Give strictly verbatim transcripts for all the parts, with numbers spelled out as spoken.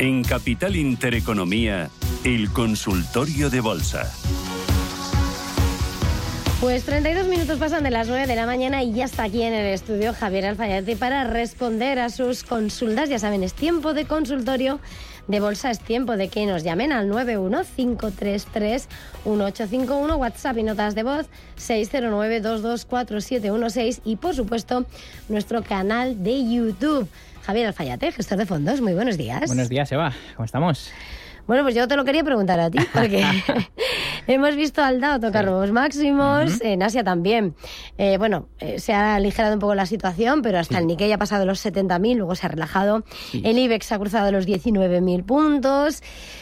En Capital Intereconomía, el consultorio de bolsa. Pues treinta y dos minutos pasan de las nueve de la mañana y ya está aquí en el estudio Javier Alfayate para responder a sus consultas. Ya saben, es tiempo de consultorio de bolsa, es tiempo de que nos llamen al nueve uno cinco tres tres uno ocho cinco uno, WhatsApp y notas de voz seis cero nueve dos dos cuatro siete uno seis y, por supuesto, nuestro canal de YouTube. Javier Alfayate, gestor de fondos, muy buenos días. Buenos días, Eva. ¿Cómo estamos? Bueno, pues yo te lo quería preguntar a ti, porque hemos visto al Dow tocar sí. nuevos máximos, uh-huh. en Asia también. Eh, bueno, eh, se ha aligerado un poco la situación, pero hasta sí. el Nikkei ha pasado los setenta mil, luego se ha relajado. Sí. El IBEX ha cruzado los diecinueve mil puntos.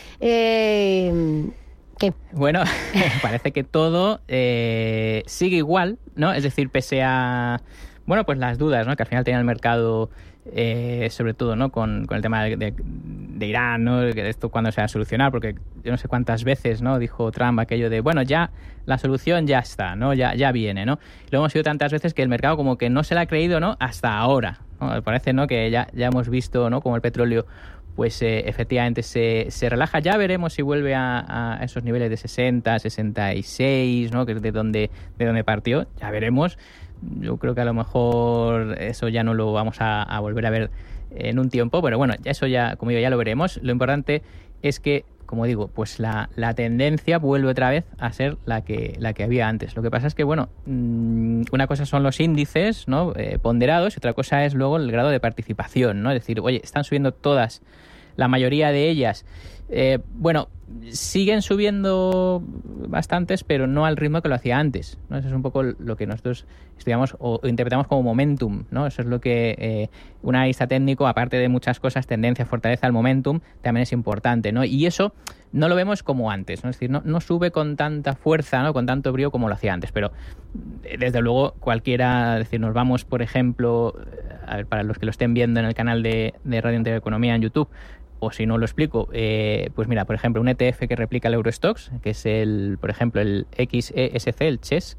Eh, ¿Qué? Bueno, parece que todo eh, sigue igual, ¿no? Es decir, pese a, bueno, pues las dudas, ¿no?, que al final tenía el mercado... Eh, sobre todo, ¿no?, con, con el tema de, de, de Irán, ¿no?, que esto cuándo se va a solucionar, porque yo no sé cuántas veces, ¿no?, dijo Trump aquello de, bueno, ya la solución ya está, ¿no?, ya, ya viene, ¿no? Lo hemos oído tantas veces que el mercado como que no se la ha creído, ¿no?, hasta ahora, ¿no? Parece, ¿no?, que ya, ya hemos visto, ¿no?, como el petróleo pues eh, efectivamente se, se relaja. Ya veremos si vuelve a, a esos niveles de sesenta, sesenta y seis, ¿no?, que es de donde, de donde partió, ya veremos. Yo creo que a lo mejor eso ya no lo vamos a, a volver a ver en un tiempo, pero bueno, eso ya, como digo, ya lo veremos. Lo importante es que, como digo, pues la, la tendencia vuelve otra vez a ser la que, la que había antes. Lo que pasa es que, bueno, una cosa son los índices, ¿no?, eh, ponderados, y otra cosa es luego el grado de participación, ¿no? Es decir, oye, están subiendo todas, la mayoría de ellas. Eh, bueno, siguen subiendo bastantes, pero no al ritmo que lo hacía antes, ¿no? Eso es un poco lo que nosotros estudiamos o interpretamos como momentum, ¿no? Eso es lo que eh, un analista técnico, aparte de muchas cosas, tendencia, fortaleza, el momentum, también es importante, ¿no? Y eso no lo vemos como antes, ¿no? Es decir, no, no sube con tanta fuerza, ¿no?, con tanto brío como lo hacía antes, pero desde luego cualquiera, es decir, nos vamos, por ejemplo, a ver, para los que lo estén viendo en el canal de, de Radio Intereconomía en YouTube, o si no lo explico, eh, pues mira, por ejemplo, un E T F que replica el Eurostoxx, que es el, por ejemplo, el X E S C, el Chesk.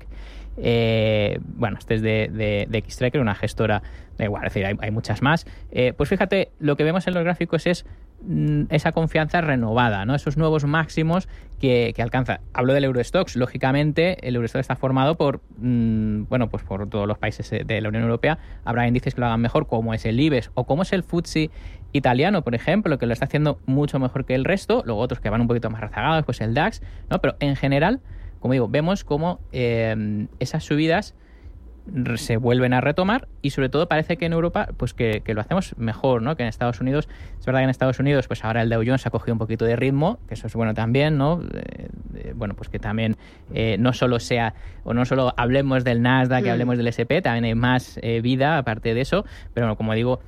Eh, bueno, este es de, de, de Xtracker, una gestora, da igual, es decir, hay, hay muchas más. Eh, pues fíjate, lo que vemos en los gráficos es mm, esa confianza renovada, ¿no? Esos nuevos máximos que, que alcanza. Hablo del Eurostoxx, lógicamente, el Eurostoxx está formado por, mm, bueno, pues por todos los países de la Unión Europea. Habrá índices que lo hagan mejor, como es el IBEX o como es el F T S E italiano, por ejemplo, que lo está haciendo mucho mejor que el resto. Luego otros que van un poquito más rezagados, pues el DAX, ¿no? Pero en general, como digo, vemos cómo eh, esas subidas se vuelven a retomar y sobre todo parece que en Europa pues que, que lo hacemos mejor, ¿no?, que en Estados Unidos. Es verdad que en Estados Unidos pues ahora el Dow Jones ha cogido un poquito de ritmo, que eso es bueno también, ¿no? Eh, eh, bueno, pues que también eh, no solo sea o no solo hablemos del Nasdaq, que hablemos del S and P, también hay más eh, vida aparte de eso, pero bueno, como digo,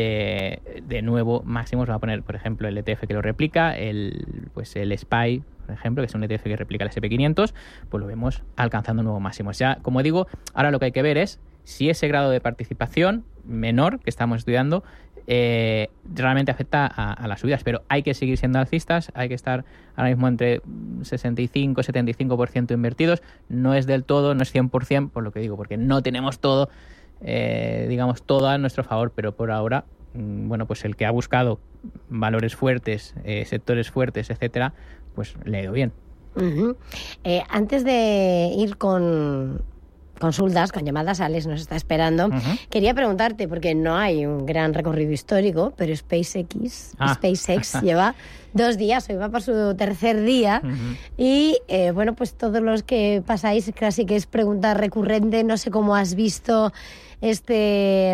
eh, de nuevo máximos va a poner, por ejemplo, el E T F que lo replica, el pues el S P Y, por ejemplo, que es un E T F que replica el S and P quinientos, pues lo vemos alcanzando nuevos máximos. Ya, como digo, ahora lo que hay que ver es si ese grado de participación menor que estamos estudiando eh, realmente afecta a, a las subidas, pero hay que seguir siendo alcistas, hay que estar ahora mismo entre sesenta y cinco y setenta y cinco por ciento invertidos. No es del todo, no es cien por ciento, por lo que digo, porque no tenemos todo, eh, digamos, todo a nuestro favor, pero por ahora, bueno, pues el que ha buscado valores fuertes, eh, sectores fuertes, etcétera, pues le ha ido bien. Uh-huh. Eh, antes de ir con consultas, con llamadas, Alex nos está esperando. Uh-huh. Quería preguntarte, porque no hay un gran recorrido histórico, pero SpaceX, ah. SpaceX lleva dos días, hoy va por su tercer día, uh-huh. y eh, bueno, pues todos los que pasáis, casi que es pregunta recurrente, no sé cómo has visto este...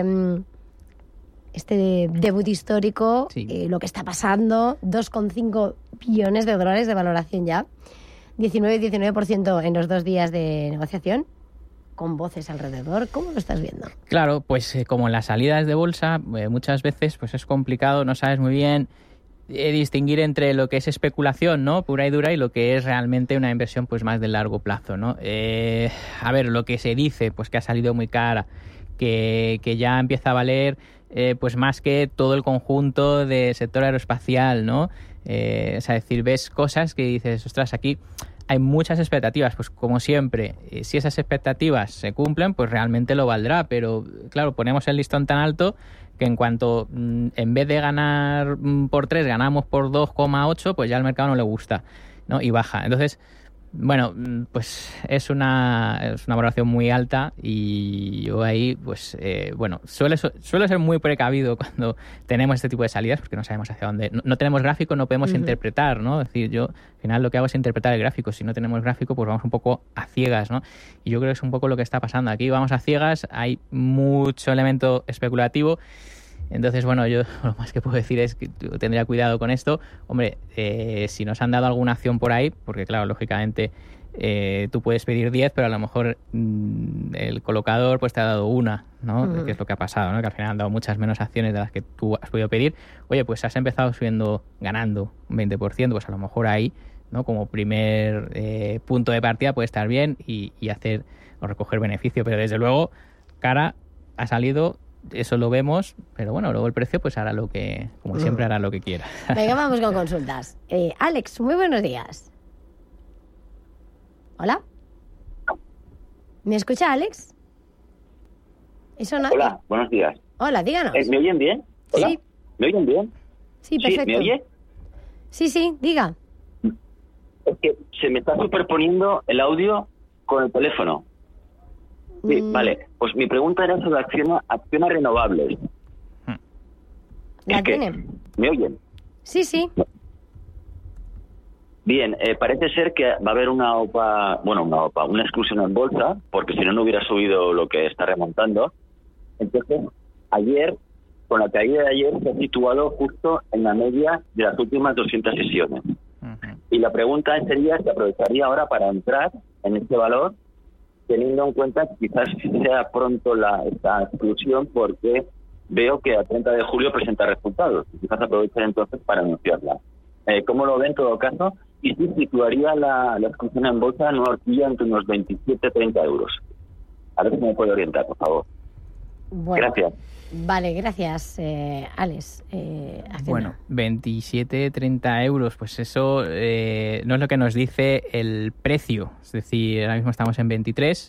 este debut histórico, sí. eh, lo que está pasando, dos coma cinco billones de dólares de valoración ya, diecinueve y diecinueve por ciento en los dos días de negociación, con voces alrededor. ¿Cómo lo estás viendo? Claro, pues eh, como en las salidas de bolsa, eh, muchas veces pues es complicado, no sabes muy bien eh, distinguir entre lo que es especulación, ¿no?, pura y dura, y lo que es realmente una inversión pues más de largo plazo, ¿no? Eh, a ver, lo que se dice, pues que ha salido muy cara, que, que ya empieza a valer Eh, pues más que todo el conjunto del sector aeroespacial, ¿no? Eh, o sea, decir, ves cosas que dices, ostras, aquí hay muchas expectativas. Pues como siempre, eh, si esas expectativas se cumplen, pues realmente lo valdrá, pero claro, ponemos el listón tan alto que en cuanto mm, en vez de ganar mm, por tres, ganamos por dos coma ocho, pues ya al mercado no le gusta, ¿no? Y baja. Entonces, bueno, pues es una, es una valoración muy alta y yo ahí, pues, eh, bueno, suele, suele ser muy precavido cuando tenemos este tipo de salidas porque no sabemos hacia dónde. No, no tenemos gráfico, no podemos uh-huh. interpretar, ¿no? Es decir, yo al final lo que hago es interpretar el gráfico. Si no tenemos gráfico, pues vamos un poco a ciegas, ¿no? Y yo creo que es un poco lo que está pasando aquí. Vamos a ciegas, hay mucho elemento especulativo. Entonces, bueno, yo lo más que puedo decir es que tendría cuidado con esto. Hombre, eh, si nos han dado alguna acción por ahí, porque claro, lógicamente eh, tú puedes pedir diez, pero a lo mejor mmm, el colocador pues te ha dado una, ¿no? Uh-huh. Que es lo que ha pasado, ¿no? Que al final han dado muchas menos acciones de las que tú has podido pedir. Oye, pues has empezado subiendo, ganando un veinte por ciento, pues a lo mejor ahí, ¿no? Como primer eh, punto de partida puede estar bien y, y hacer o recoger beneficio, pero desde luego, cara ha salido. Eso lo vemos, pero bueno, luego el precio pues hará lo que, como siempre, hará lo que quiera. Venga, vamos con consultas. Eh, Alex, muy buenos días. ¿Hola? ¿Me escucha, Alex? Eso no... Hola, buenos días. Hola, díganos. Eh, ¿Me oyen bien? Hola. Sí. ¿Me oyen bien? Sí, perfecto. ¿Sí? ¿Me oye? Sí, sí, diga. Es que se me está superponiendo el audio con el teléfono. Sí, mm. Vale. Pues mi pregunta era sobre acciones, acciones renovables. ¿La es tiene? Que, ¿me oyen? Sí, sí. Bien, eh, parece ser que va a haber una O P A, bueno, una O P A, una exclusión en bolsa, porque si no, no hubiera subido lo que está remontando. Entonces, ayer, con la caída de ayer, se ha situado justo en la media de las últimas doscientas sesiones. Uh-huh. Y la pregunta sería si aprovecharía ahora para entrar en este valor, teniendo en cuenta que quizás sea pronto la esta exclusión, porque veo que a treinta de julio presenta resultados. Quizás aprovechar entonces para anunciarla. Eh, ¿Cómo lo ven en todo caso? Y si situaría la, la exclusión en bolsa en una horquilla entre unos veintisiete a treinta euros. A ver si me puede orientar, por favor. Bueno, gracias. Vale, gracias, eh, Alex. Eh, bueno, veintisiete, treinta euros, pues eso eh, no es lo que nos dice el precio. Es decir, ahora mismo estamos en veintitrés.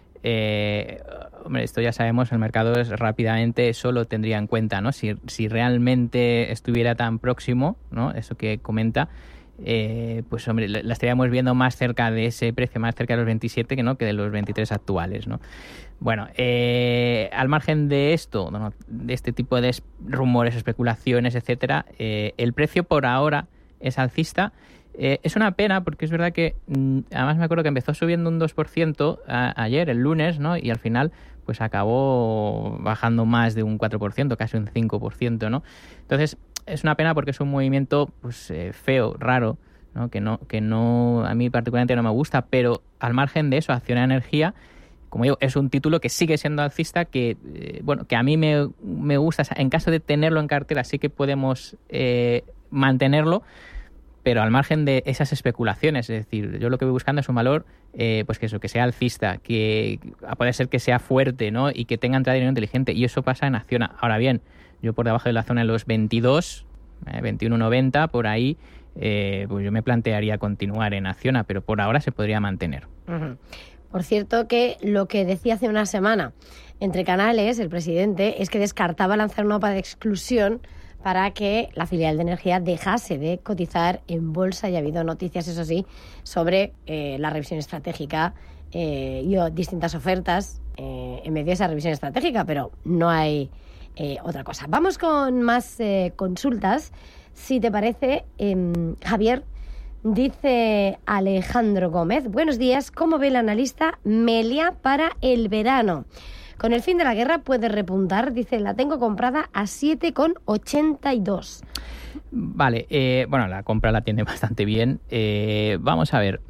Eh, hombre, esto ya sabemos, el mercado es rápidamente eso lo tendría en cuenta, ¿no? Si, si realmente estuviera tan próximo, ¿no? Eso que comenta, eh, pues hombre, la estaríamos viendo más cerca de ese precio, más cerca de los veintisiete que no que de los veintitrés actuales, ¿no? Bueno, eh, al margen de esto, ¿no? De este tipo de rumores, especulaciones, etcétera, eh, el precio por ahora es alcista. Eh, es una pena porque es verdad que mmm, además me acuerdo que empezó subiendo un dos por ciento a, ayer, el lunes, ¿no? Y al final pues acabó bajando más de un cuatro por ciento, casi un cinco por ciento, ¿no? Entonces es una pena porque es un movimiento pues eh, feo, raro, ¿no? Que no, que no, a mí particularmente no me gusta, pero al margen de eso, Acciona Energía, como digo, es un título que sigue siendo alcista, que eh, bueno, que a mí me, me gusta. En caso de tenerlo en cartera sí que podemos eh, mantenerlo, pero al margen de esas especulaciones. Es decir, yo lo que voy buscando es un valor eh, pues que eso, que sea alcista, que puede ser que sea fuerte, ¿no? Y que tenga entrada de dinero inteligente, y eso pasa en Acciona. Ahora bien, yo por debajo de la zona de los veintidós, eh, veintiuno noventa, por ahí, eh, pues yo me plantearía continuar en Acciona, pero por ahora se podría mantener. Uh-huh. Por cierto, que lo que decía hace una semana entre canales el presidente es que descartaba lanzar una O P A de exclusión para que la filial de energía dejase de cotizar en bolsa, y ha habido noticias, eso sí, sobre eh, la revisión estratégica eh, y o, distintas ofertas eh, en medio de esa revisión estratégica, pero no hay eh, otra cosa. Vamos con más eh, consultas. Si te parece, eh, Javier, dice Alejandro Gómez: buenos días, ¿cómo ve el analista Meliá para el verano? Con el fin de la guerra puede repuntar, dice, la tengo comprada a siete con ochenta y dos. Vale, eh, bueno, la compra la tiene bastante bien. Eh, vamos a ver,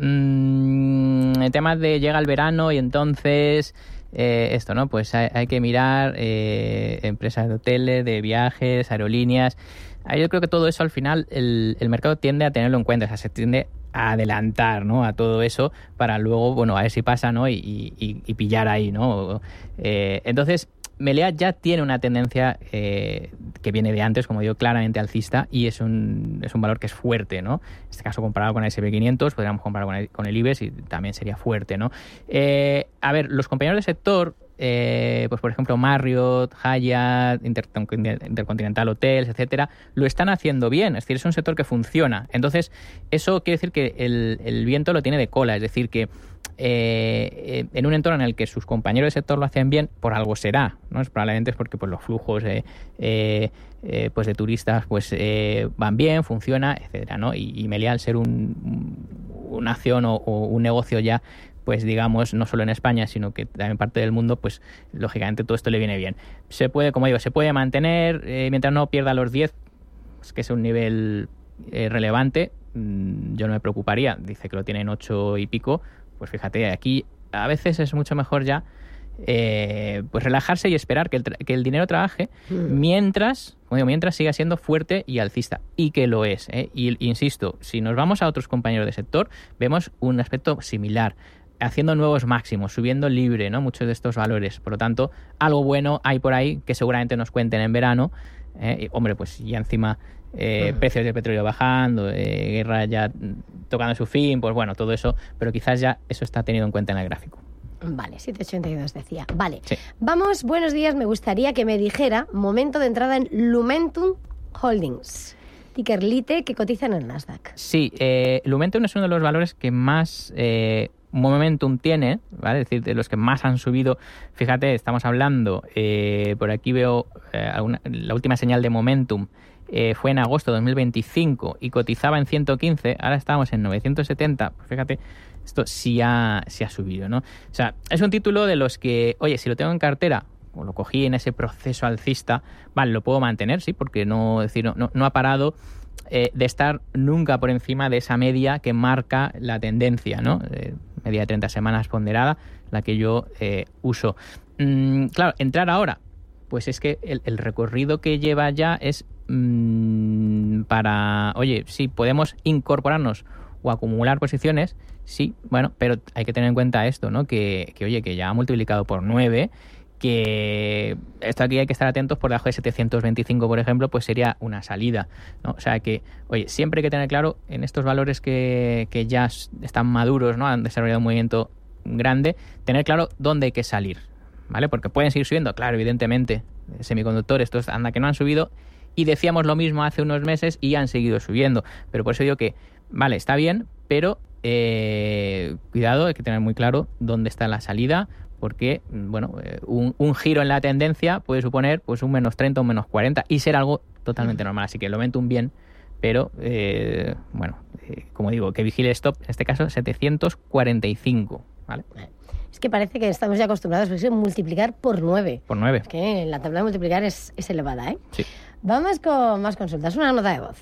mm, el tema de llega el verano y entonces eh, esto, ¿no? Pues hay, hay que mirar eh, empresas de hoteles, de viajes, aerolíneas. Yo creo que todo eso al final el, el mercado tiende a tenerlo en cuenta, o sea, se tiende a adelantar, ¿no? A todo eso para luego, bueno, a ver si pasa, ¿no? Y, y, y pillar ahí, ¿no? Eh, entonces, Meliá ya tiene una tendencia eh, que viene de antes, como digo, claramente alcista, y es un, es un valor que es fuerte, ¿no? En este caso, comparado con el ese and pe quinientos, podríamos comparar con el, con el IBEX y también sería fuerte, ¿no? Eh, a ver, los compañeros del sector eh, pues por ejemplo Marriott, Hyatt, Inter- Intercontinental Hotels, etcétera, lo están haciendo bien. Es decir, es un sector que funciona. Entonces, eso quiere decir que el, el viento lo tiene de cola. Es decir, que eh, en un entorno en el que sus compañeros de sector lo hacen bien, por algo será, ¿no? Es, probablemente es porque pues, los flujos eh, eh, eh, pues de turistas pues eh, van bien, funciona, etcétera, ¿no? Y, y Meliá, al ser un, una acción o, o un negocio ya, pues digamos, no solo en España, sino que también parte del mundo, pues lógicamente todo esto le viene bien. Se puede, como digo, se puede mantener eh, mientras no pierda los diez, pues, que es un nivel eh, relevante. Mm, yo no me preocuparía. Dice que lo tiene en ocho y pico. Pues fíjate, aquí a veces es mucho mejor ya eh, pues relajarse y esperar que el, tra- que el dinero trabaje mm. mientras, como digo, mientras siga siendo fuerte y alcista, y que lo es, ¿eh? Y insisto, si nos vamos a otros compañeros de sector, vemos un aspecto similar, haciendo nuevos máximos, subiendo libre, ¿no? Muchos de estos valores. Por lo tanto, algo bueno hay por ahí que seguramente nos cuenten en verano. Eh, y, hombre, pues ya encima eh, uh-huh. precios del petróleo bajando, eh, guerra ya tocando su fin, pues bueno, todo eso, pero quizás ya eso está tenido en cuenta en el gráfico. Vale, siete ochenta y dos decía. Vale, sí. Vamos, buenos días, me gustaría que me dijera momento de entrada en Lumentum Holdings, ticker LITE, que cotiza en el Nasdaq. Sí, eh, Lumentum es uno de los valores que más eh, momentum tiene, ¿vale? Es decir, de los que más han subido. Fíjate, estamos hablando, eh, por aquí veo eh, alguna, la última señal de momentum eh, fue en agosto de dos mil veinticinco y cotizaba en ciento quince, ahora estamos en novecientos setenta, pues fíjate, esto sí ha, sí ha subido, ¿no? O sea, es un título de los que, oye, si lo tengo en cartera, o lo cogí en ese proceso alcista, vale, lo puedo mantener, sí, porque no, es decir, no, no, no ha parado eh, de estar nunca por encima de esa media que marca la tendencia, ¿no? Eh, media de treinta semanas ponderada, la que yo eh, uso. Mm, claro, entrar ahora, pues es que el, el recorrido que lleva ya es mmm, para, oye, sí, podemos incorporarnos o acumular posiciones, sí, bueno, pero hay que tener en cuenta esto, ¿no? Que, que oye, que ya ha multiplicado por nueve, que esto aquí hay que estar atentos, por debajo de setecientos veinticinco, por ejemplo, pues sería una salida, ¿no? O sea que, oye, siempre hay que tener claro en estos valores que, que ya están maduros, ¿no? Han desarrollado un movimiento grande, tener claro dónde hay que salir, ¿vale? Porque pueden seguir subiendo, claro, evidentemente, semiconductores, estos anda que no han subido, y decíamos lo mismo hace unos meses y han seguido subiendo, pero por eso digo que, vale, está bien, pero eh, cuidado, hay que tener muy claro dónde está la salida, porque, bueno, un, un giro en la tendencia puede suponer pues un menos treinta o un menos cuarenta y ser algo totalmente normal. Así que lo momento un bien, pero, eh, bueno, eh, como digo, que vigile stop, en este caso, setecientos cuarenta y cinco, ¿vale? Es que parece que estamos ya acostumbrados a multiplicar por nueve. Por nueve. Es que la tabla de multiplicar es, es elevada, ¿eh? Sí. Vamos con más consultas. Una nota de voz.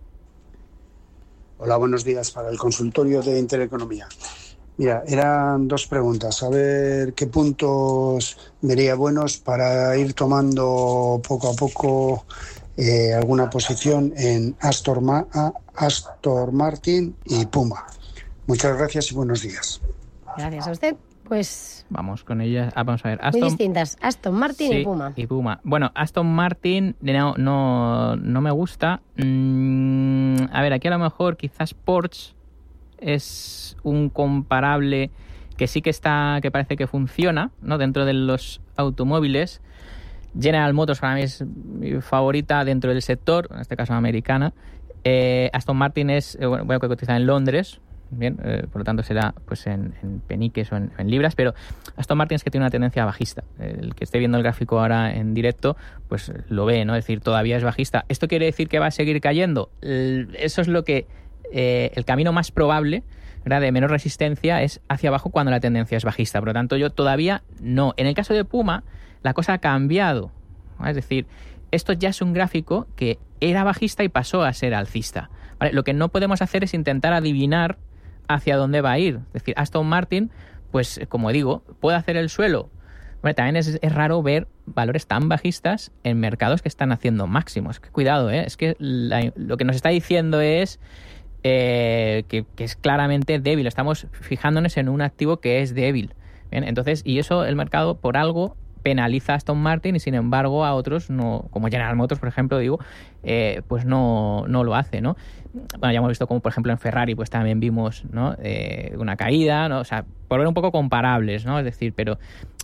Hola, buenos días, para el consultorio de Intereconomía. Mira, eran dos preguntas. A ver qué puntos vería buenos para ir tomando poco a poco eh, alguna posición en Aston, Ma- Aston Martin y Puma. Muchas gracias y buenos días. Gracias a usted. Pues vamos con ellas. Ah, vamos a ver. Aston, muy distintas. Aston Martin sí, y Puma. Y Puma. Bueno, Aston Martin no, no, no me gusta. Mm, a ver, aquí a lo mejor quizás Porsche es un comparable que sí que está, que parece que funciona, ¿no? Dentro de los automóviles. General Motors para mí es mi favorita dentro del sector, en este caso americana. Eh, Aston Martin es, eh, bueno, que cotiza en Londres, bien, eh, por lo tanto será pues en, en peniques o en, en libras, pero Aston Martin es que tiene una tendencia bajista. El que esté viendo el gráfico ahora en directo, pues lo ve, ¿no? Es decir, todavía es bajista. ¿Esto quiere decir que va a seguir cayendo? El, eso es lo que eh, el camino más probable, ¿verdad?, de menor resistencia es hacia abajo cuando la tendencia es bajista. Por lo tanto, yo todavía no. En el caso de Puma, la cosa ha cambiado, ¿no? Es decir, esto ya es un gráfico que era bajista y pasó a ser alcista, ¿vale? Lo que no podemos hacer es intentar adivinar hacia dónde va a ir. Es decir, Aston Martin, pues como digo, puede hacer el suelo. Bueno, también es, es raro ver valores tan bajistas en mercados que están haciendo máximos. Que cuidado, ¿eh? Es que la, lo que nos está diciendo es eh, que, que es claramente débil. Estamos fijándonos en un activo que es débil. Bien, entonces, y eso el mercado por algo penaliza a Aston Martin y sin embargo a otros, no, como General Motors, por ejemplo, digo, eh, pues no, no lo hace, ¿no? Bueno, ya hemos visto como, por ejemplo, en Ferrari, pues también vimos, ¿no?, eh, una caída, ¿no? O sea, por ver un poco comparables, ¿no? Es decir, pero,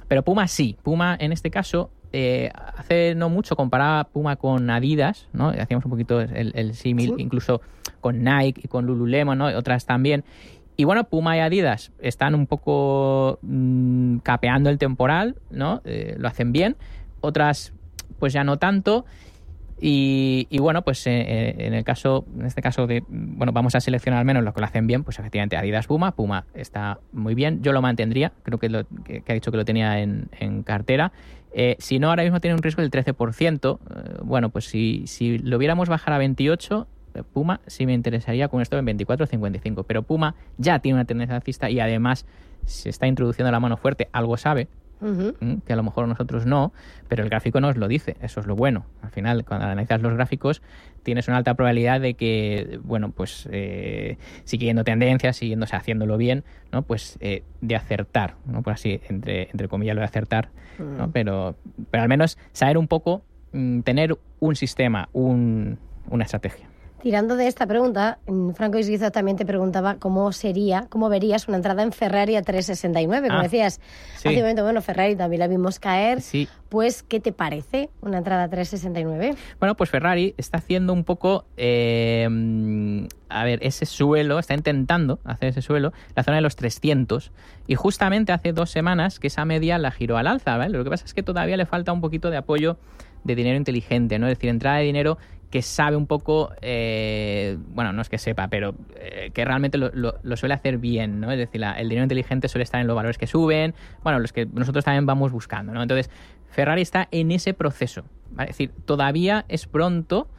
Pero Puma sí. Puma, en este caso, eh, hace no mucho comparaba Puma con Adidas, ¿no? Hacíamos un poquito el, el símil, ¿sí? Incluso con Nike y con Lululemon, ¿no? Otras también. Y bueno, Puma y Adidas están un poco mmm, capeando el temporal, ¿no? Eh, lo hacen bien. Otras, pues ya no tanto. Y, y bueno, pues eh, en el caso, en este caso de, bueno, vamos a seleccionar al menos lo que lo hacen bien, pues efectivamente Adidas, Puma. Puma está muy bien. Yo lo mantendría. Creo que, lo, que, que ha dicho que lo tenía en, en cartera. Eh, si no, ahora mismo tiene un riesgo del trece por ciento. Eh, bueno, pues si, si lo viéramos bajar a veintiocho, Puma sí me interesaría con esto en veinticuatro cincuenta y cinco, pero Puma ya tiene una tendencia alcista y además se está introduciendo la mano fuerte, algo sabe, uh-huh. que a lo mejor nosotros no, pero el gráfico nos lo dice, eso es lo bueno. Al final, cuando analizas los gráficos, tienes una alta probabilidad de que, bueno, pues eh, siguiendo tendencias, siguiendo, o sea, haciéndolo bien, ¿no? Pues eh, de acertar, ¿no? Por así, entre, entre comillas, lo de acertar, uh-huh. ¿no? Pero, pero al menos saber un poco, mmm, tener un sistema, un, una estrategia. Tirando de esta pregunta, Franco Isguizo también te preguntaba cómo sería, cómo verías una entrada en Ferrari a tres sesenta y nueve. Como ah, decías sí. hace un momento, bueno, Ferrari también la vimos caer. Sí. Pues, ¿qué te parece una entrada a tres sesenta y nueve? Bueno, pues Ferrari está haciendo un poco, eh, a ver, ese suelo, está intentando hacer ese suelo, la zona de los trescientos. Y justamente hace dos semanas que esa media la giró al alza, ¿vale? Lo que pasa es que todavía le falta un poquito de apoyo de dinero inteligente, ¿no? Es decir, entrada de dinero que sabe un poco, eh, bueno, no es que sepa, pero eh, que realmente lo, lo, lo suele hacer bien, ¿no? Es decir, la, el dinero inteligente suele estar en los valores que suben, bueno, los que nosotros también vamos buscando, ¿no? Entonces, Ferrari está en ese proceso, ¿vale? Es decir, todavía es pronto.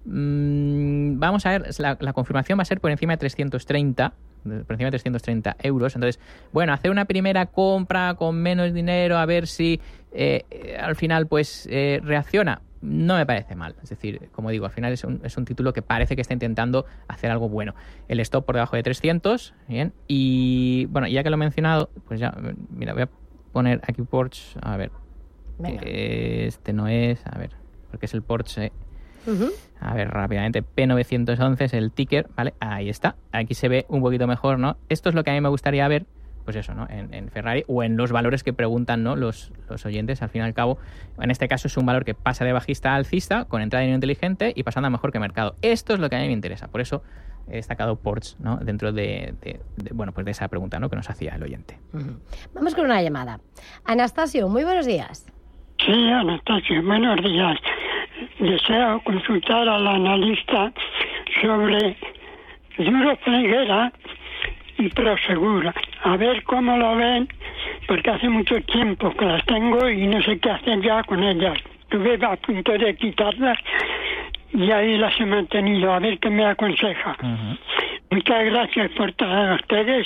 Mm, vamos a ver, la, la confirmación va a ser por encima de trescientos treinta, por encima de trescientos treinta euros. Entonces, bueno, hacer una primera compra con menos dinero, a ver si eh, al final pues eh, reacciona. No me parece mal. Es decir, como digo, al final es un, es un título que parece que está intentando hacer algo bueno. El stop por debajo de trescientos, bien. Y bueno, ya que lo he mencionado, pues ya, mira, voy a poner aquí Porsche, a ver. Eh, este no es, a ver, porque es el Porsche. Uh-huh. A ver, rápidamente, P novecientos once es el ticker, ¿vale? Ahí está. Aquí se ve un poquito mejor, ¿no? Esto es lo que a mí me gustaría ver, pues eso, ¿no? En, en Ferrari o en los valores que preguntan, ¿no? Los, los oyentes, al fin y al cabo. En este caso es un valor que pasa de bajista a alcista con entrada de dinero inteligente y pasando a mejor que mercado. Esto es lo que a mí me interesa. Por eso he destacado Porsche, ¿no? Dentro de, de, de, bueno, pues de esa pregunta, ¿no? Que nos hacía el oyente. Uh-huh. Vamos con una llamada. Anastasio, muy buenos días. Sí, Anastasio, buenos días. Deseo consultar al analista sobre Duro Felguera y Prosegur. A ver cómo lo ven, porque hace mucho tiempo que las tengo y no sé qué hacer ya con ellas. Estuve a punto de quitarlas y ahí las he mantenido. A ver qué me aconseja. Uh-huh. Muchas gracias por todos ustedes.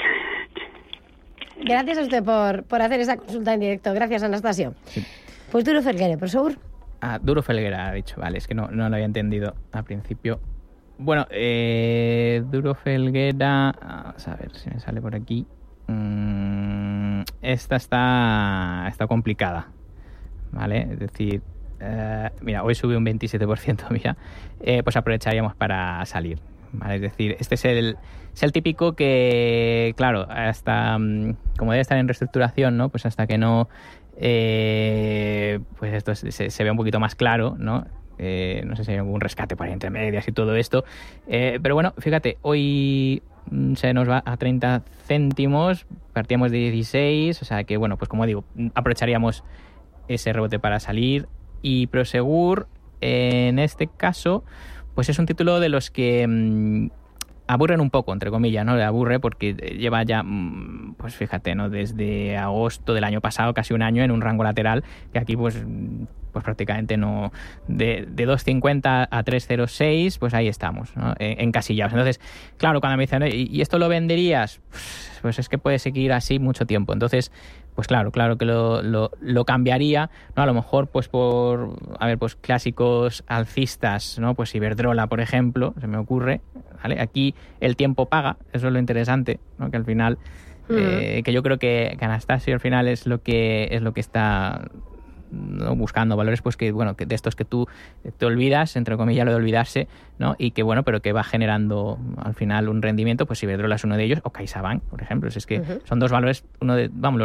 Gracias a usted por, por hacer esa consulta en directo. Gracias, Anastasio. Sí. Pues Duro Felguera, Prosegur. Ah, Duro Felguera ha dicho, vale, es que no, no lo había entendido al principio. Bueno, eh, Duro Felguera, vamos a ver si me sale por aquí. Mm, esta está, está complicada, ¿vale? Es decir, eh, mira, hoy sube un veintisiete por ciento, mira, eh, pues aprovecharíamos para salir, ¿vale? Es decir, este es el, es el típico que, claro, hasta, como debe estar en reestructuración, ¿no? Pues hasta que no... Eh, pues esto se, se ve un poquito más claro, ¿no? Eh, no sé si hay algún rescate por ahí entre medias y todo esto. Eh, pero bueno, fíjate, hoy se nos va a treinta céntimos, partíamos de dieciséis, o sea que, bueno, pues como digo, aprovecharíamos ese rebote para salir. Y Prosegur, eh, en este caso, pues es un título de los que... Mmm, aburren un poco, entre comillas, ¿no? Le aburre porque lleva ya, pues fíjate, ¿no? Desde agosto del año pasado, casi un año, en un rango lateral, que aquí pues, pues prácticamente no... De, de dos cincuenta a tres cero seis, pues ahí estamos, ¿no? Encasillados. Entonces, claro, cuando me dicen, ¿y esto lo venderías? Pues es que puede seguir así mucho tiempo. Entonces, pues claro, claro que lo, lo, lo cambiaría, ¿no? A lo mejor, pues por, a ver, pues clásicos alcistas, ¿no? Pues Iberdrola, por ejemplo, se me ocurre, ¿vale? Aquí el tiempo paga, eso es lo interesante, ¿no? Que al final, uh-huh. eh, que yo creo que, que Anastasio al final es lo que es lo que está, ¿no? Buscando valores, pues que, bueno, que de estos que tú te olvidas, entre comillas, lo de olvidarse, ¿no? Y que, bueno, pero que va generando al final un rendimiento, pues Iberdrola es uno de ellos, o CaixaBank, por ejemplo. Es que uh-huh. son dos valores, uno de, vamos, los dos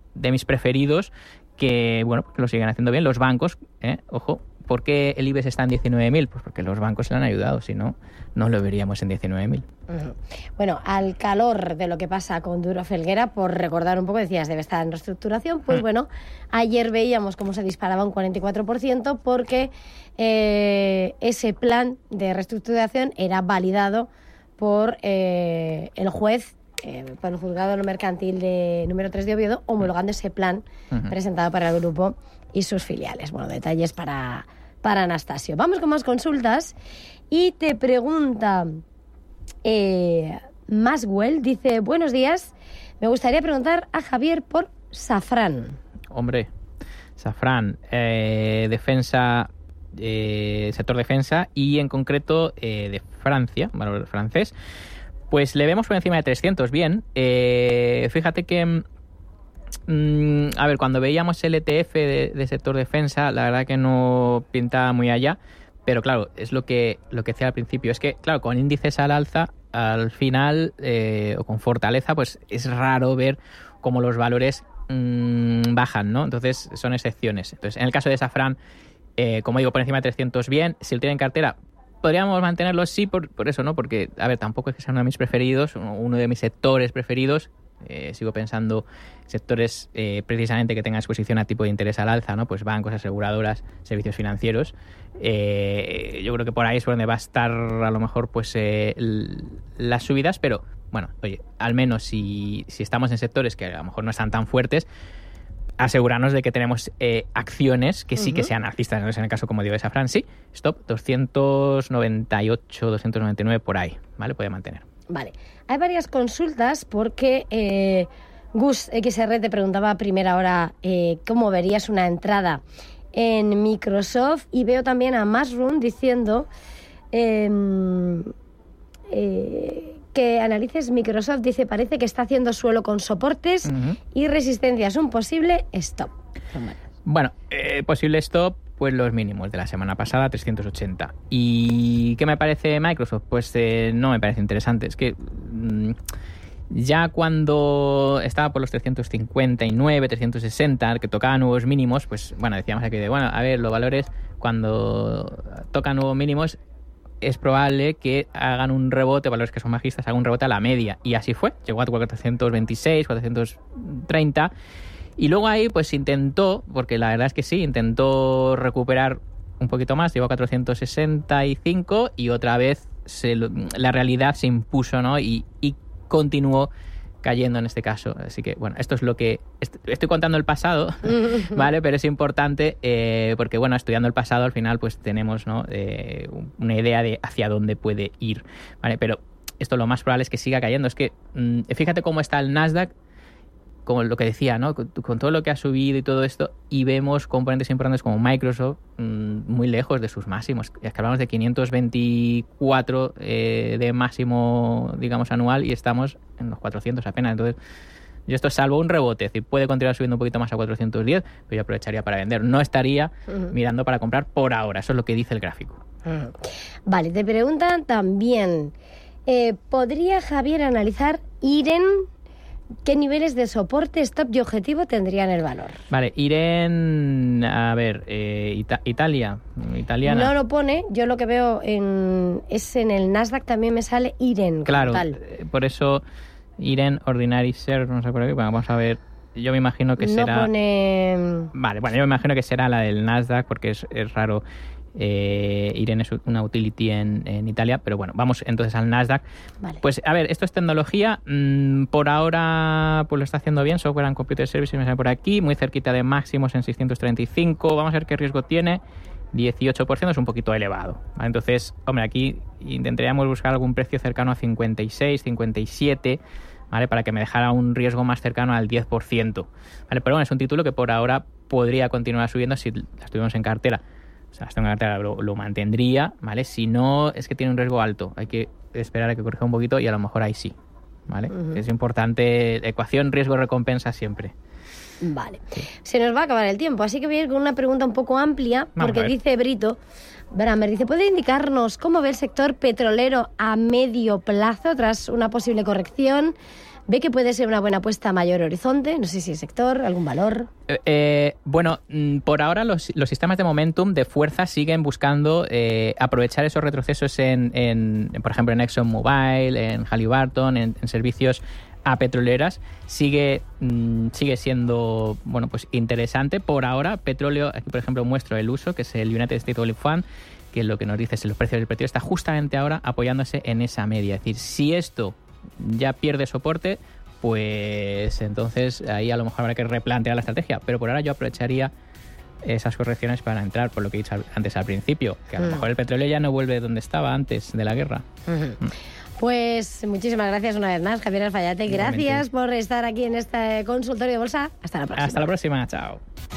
de mis preferidos, que bueno, que lo siguen haciendo bien. Los bancos, ¿eh? Ojo, ¿por qué el IBEX está en diecinueve mil? Pues porque los bancos le han ayudado, si no, no lo veríamos en diecinueve mil. Uh-huh. Bueno, al calor de lo que pasa con Duro Felguera, por recordar un poco, decías, debe estar en reestructuración, pues uh-huh. bueno, ayer veíamos cómo se disparaba un cuarenta y cuatro por ciento porque eh, ese plan de reestructuración era validado por eh, el juez, eh, por el juzgado mercantil de número tres de Oviedo, homologando ese plan uh-huh. presentado para el grupo y sus filiales. Bueno, detalles para, para Anastasio. Vamos con más consultas y te pregunta eh, Maswell, dice, buenos días, me gustaría preguntar a Javier por Safran. Hombre, Safran, eh, defensa, eh, sector defensa y en concreto eh, de Francia, valor francés, pues le vemos por encima de trescientos, bien. Eh, fíjate que Mm, a ver, cuando veíamos el E T F de, de sector defensa, la verdad que no pintaba muy allá, pero claro, es lo que lo que decía al principio, es que claro, con índices al alza, al final, eh, o con fortaleza, pues es raro ver cómo los valores mmm, bajan, ¿no? Entonces son excepciones. Entonces, en el caso de Safran, eh, como digo, por encima de trescientos, bien. Si lo tiene en cartera, podríamos mantenerlo, sí, por, por eso, ¿no? Porque, a ver, tampoco es que sea uno de mis preferidos, uno de mis sectores preferidos. Eh, sigo pensando sectores eh, precisamente que tengan exposición a tipo de interés al alza, ¿no? Pues bancos, aseguradoras, servicios financieros. Eh, yo creo que por ahí es donde va a estar a lo mejor pues eh, l- las subidas, pero bueno, oye, al menos si, si estamos en sectores que a lo mejor no están tan fuertes, asegurarnos de que tenemos eh, acciones que sí uh-huh. que sean alcistas. Entonces, en el caso, como digo, de Safran, sí, stop doscientos noventa y ocho, doscientos noventa y nueve por ahí, ¿vale? Puede mantener. Vale, hay varias consultas porque eh, Gus X R te preguntaba a primera hora eh, cómo verías una entrada en Microsoft, y veo también a Mushroom diciendo eh, eh, que analices Microsoft, dice, parece que está haciendo suelo con soportes uh-huh. y resistencias, un posible stop. Bueno, eh, posible stop, pues los mínimos de la semana pasada, trescientos ochenta. ¿Y qué me parece Microsoft? Pues eh, no me parece interesante. Es que mmm, ya cuando estaba por los trescientos cincuenta y nueve, trescientos sesenta, que tocaba nuevos mínimos, pues bueno, decíamos aquí de, bueno, a ver, los valores cuando tocan nuevos mínimos es probable que hagan un rebote, valores que son bajistas, hagan un rebote a la media. Y así fue. Llegó a cuatrocientos veintiséis, cuatrocientos treinta. Y luego ahí pues intentó, porque la verdad es que sí, intentó recuperar un poquito más, llegó a cuatrocientos sesenta y cinco y otra vez se, la realidad se impuso, ¿no? Y, y continuó cayendo en este caso. Así que, bueno, esto es lo que... Est- estoy contando el pasado, ¿vale? Pero es importante eh, porque, bueno, estudiando el pasado al final pues tenemos, ¿no? eh, una idea de hacia dónde puede ir, ¿vale? Pero esto lo más probable es que siga cayendo. Es que, mmm, fíjate cómo está el Nasdaq, como lo que decía, ¿no? Con, con todo lo que ha subido y todo esto, y vemos componentes importantes como Microsoft mmm, muy lejos de sus máximos. Es que hablamos de quinientos veinticuatro eh, de máximo, digamos, anual, y estamos en los cuatrocientos apenas. Entonces, yo esto salvo un rebote, es decir, puede continuar subiendo un poquito más a cuatrocientos diez, pero yo aprovecharía para vender. No estaría uh-huh. mirando para comprar por ahora. Eso es lo que dice el gráfico. Uh-huh. Vale, te preguntan también, eh, ¿podría Javier analizar Iren? ¿Qué niveles de soporte, stop y objetivo tendrían el valor? Vale, Iren, a ver, eh, Ita- Italia, italiana. No lo pone, yo lo que veo en, es en el Nasdaq también me sale Iren. Claro, tal. Por eso Iren Ordinary Share, no sé por qué, bueno, vamos a ver, yo me imagino que no será... No pone... Vale, bueno, yo me imagino que será la del Nasdaq porque es, es raro. Eh, Iren es una utility en, en Italia, pero bueno, vamos entonces al Nasdaq. Vale. Pues a ver, esto es tecnología, mmm, por ahora pues lo está haciendo bien, Software and Computer Services me sale por aquí, muy cerquita de máximos en seiscientos treinta y cinco, vamos a ver qué riesgo tiene, dieciocho por ciento, es un poquito elevado, ¿vale? Entonces, hombre, aquí intentaríamos buscar algún precio cercano a cincuenta y seis, cincuenta y siete, ¿vale? Para que me dejara un riesgo más cercano al diez por ciento, ¿vale? Pero bueno, es un título que por ahora podría continuar subiendo si la estuviéramos en cartera. O sea, esto en cartera lo, lo mantendría, ¿vale? Si no, es que tiene un riesgo alto. Hay que esperar a que corrija un poquito y a lo mejor ahí sí, ¿vale? Uh-huh. Es importante, ecuación riesgo-recompensa siempre. Vale. Sí. Se nos va a acabar el tiempo, así que voy a ir con una pregunta un poco amplia, porque dice Brito, Bramer, dice, ¿puede indicarnos cómo ve el sector petrolero a medio plazo tras una posible corrección? ¿Ve que puede ser una buena apuesta a mayor horizonte? No sé si el sector, algún valor. Eh, eh, bueno, por ahora los, los sistemas de momentum de fuerza siguen buscando eh, aprovechar esos retrocesos en, en, por ejemplo, en ExxonMobil, en Halliburton, en, en servicios a petroleras. Sigue, mmm, sigue siendo, bueno, pues interesante. Por ahora, petróleo, aquí por ejemplo muestro el uso, que es el United States Oil Fund, que lo que nos dice es que los precios del petróleo está justamente ahora apoyándose en esa media. Es decir, si esto ya pierde soporte, pues entonces ahí a lo mejor habrá que replantear la estrategia. Pero por ahora yo aprovecharía esas correcciones para entrar, por lo que he dicho antes al principio, que a lo mejor el petróleo ya no vuelve donde estaba antes de la guerra. Uh-huh. Mm. Pues muchísimas gracias una vez más, Javier Alfayate. Gracias por estar aquí en este consultorio de bolsa. Hasta la próxima. Hasta la próxima, chao.